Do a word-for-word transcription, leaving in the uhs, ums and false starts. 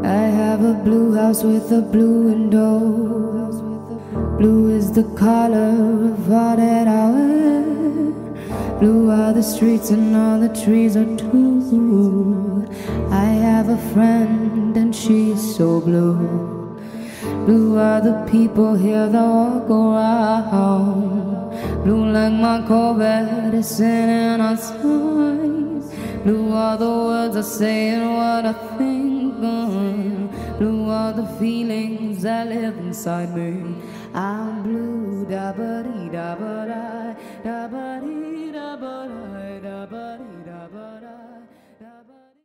I have a blue house with a blue window. Blue is the color of all that I wear. Blue are the streets and all the trees are too. I have a friend and she's so blue. Blue are the people here that walk around. Blue like my Corvette is singing on signs. Blue are the words I say and what I think on. Blue are the feelings that live inside me. I'm blue, da ba dee da ba da, da ba dee da ba da, da ba dee.